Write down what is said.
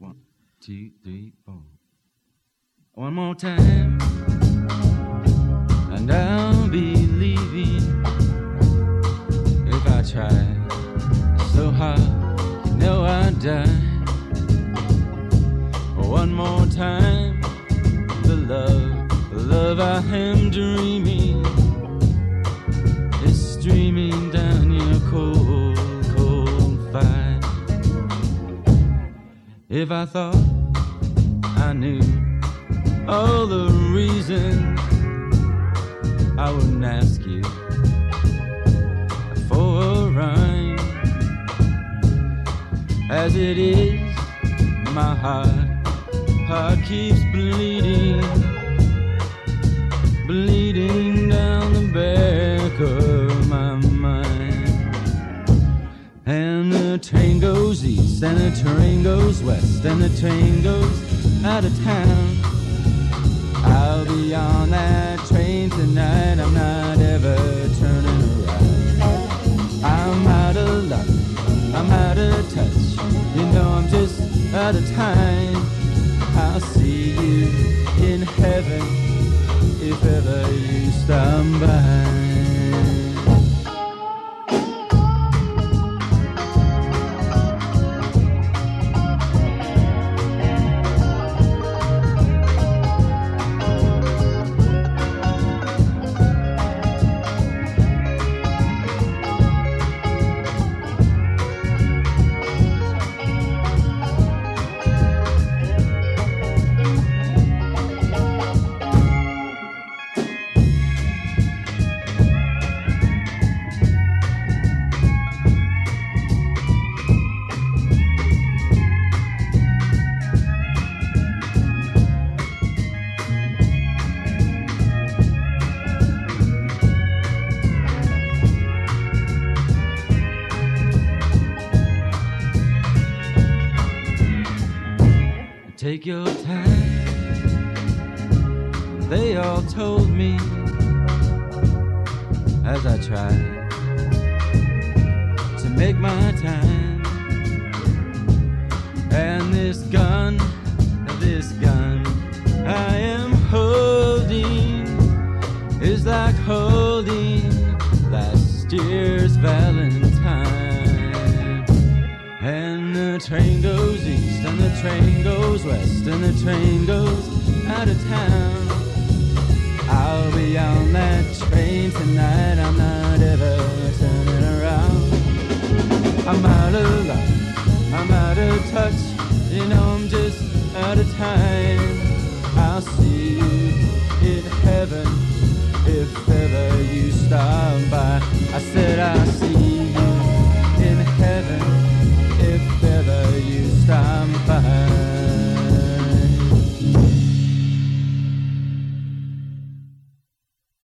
1, 2, 3, 4. One more time, and I'll be leaving. If I try so hard, you know I'd die. One more time, the love I am dreaming is streaming down your cold, cold fire. If I thought I knew all the reasons, I wouldn't ask you for a rhyme. As it is, my heart keeps bleeding, bleeding down the back of my mind. And the train goes east, and the train goes west, and the train goes out of town. I'll be on that train tonight, I'm not ever turning around. I'm out of luck, I'm out of touch, you know I'm just out of time. I'll see you in heaven if ever you stop by. Take your time, they all told me as I tried to make my time. And this gun I am holding is like holding last year's Valentine. And the train goes east, and the train goes west, and the train goes out of town. I'll be on that train tonight, I'm not ever turning around. I'm out of luck, I'm out of touch, you know I'm just out of time.